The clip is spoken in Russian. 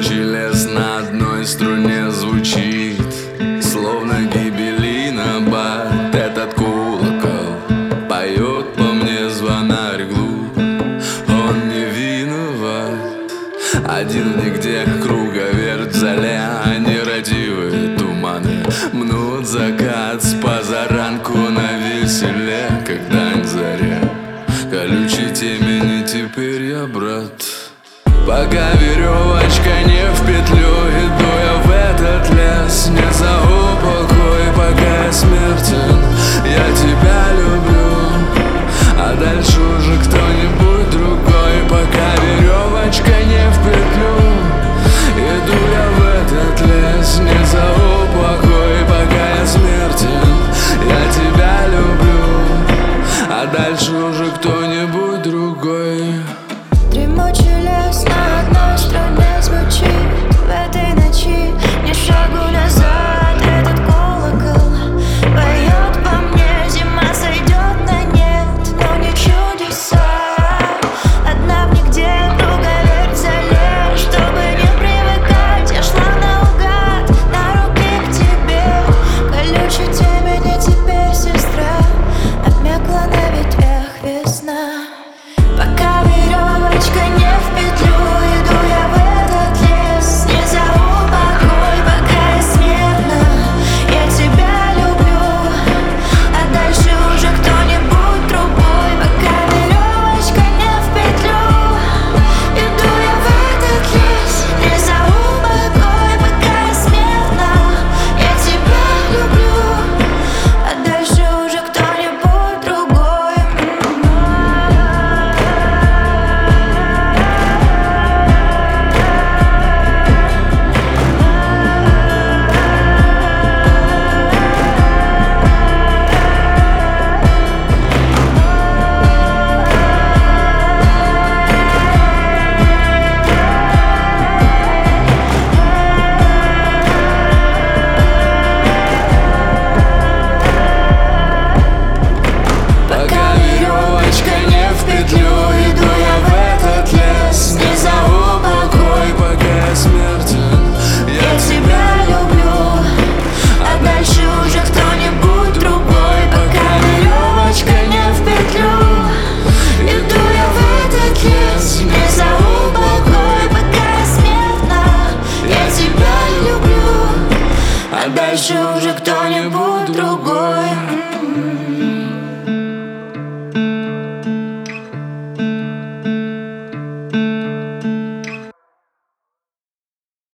Дремучий лес на одной струне звучит, словно гибелина бат. Этот колокол поет по мне звонарь глуп. Он не виноват, один нигде круговерть заля. Нерадивые туманы мнут закат с позаранку на веселе. Когда не заря, колючий темени теперь я брат. Пока веревочка не в петлю, иду я в этот лес. Не за упокой, пока я смертен. Я тебя люблю, а дальше уже кто-нибудь другой. Пока веревочка не в петлю, иду я в этот лес. Не за упокой, пока я смертен. Я тебя люблю, а дальше уже кто-нибудь другой. Дремучий лес на одной струне звучит в этой ночи. Ни шагу назад, этот колокол поет по мне. Зима сойдет на нет, но не чудеса. Одна в нигде, круговерть зале. Чтобы не привыкать, я шла наугад на руки к тебе. Колючий темени теперь сестра, обмякла на ветвях весна. Пока веревочка не в петлю, иду я в этот лес. Не за упокой, пока я смертна. Я тебя люблю, а дальше уже кто-нибудь другой. Пока веревочка не в петлю, иду я в этот лес. Не за упокой, пока я смертна. Я тебя люблю, а дальше уже кто-нибудь другой. Пока веревочка не в петлю, иду я в этот лес. Не за упокой, пока я смертен. Я тебя люблю, а дальше уже кто-нибудь другой. Пока веревочка не в петлю, иду я в этот лес. Не за упокой, пока я смертна. Я тебя люблю, а дальше уже кто-нибудь другой.